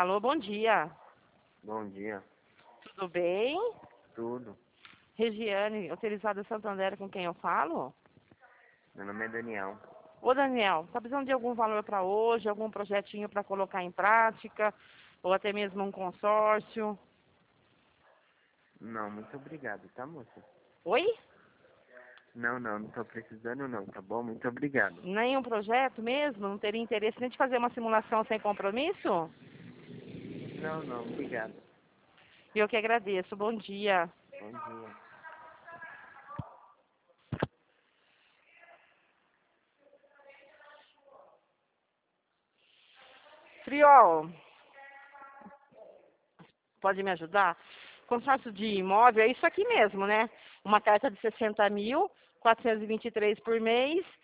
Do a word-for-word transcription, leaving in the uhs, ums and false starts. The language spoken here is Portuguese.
Alô, bom dia. Bom dia. Tudo bem? Tudo. Regiane, autorizada Santander, com quem eu falo? Meu nome é Daniel. Ô, Daniel, tá precisando de algum valor para hoje, algum projetinho para colocar em prática, ou até mesmo um consórcio? Não, muito obrigado, tá, moça? Oi? Não, não, não tô precisando não, tá bom? Muito obrigado. Nenhum projeto mesmo? Não teria interesse nem de fazer uma simulação sem compromisso? Não, não, obrigado. Eu que agradeço. Bom dia. Bom dia. Friol, pode me ajudar? Consórcio de imóvel é isso aqui mesmo, né? Uma carta de sessenta mil, quatrocentos e vinte e três por mês,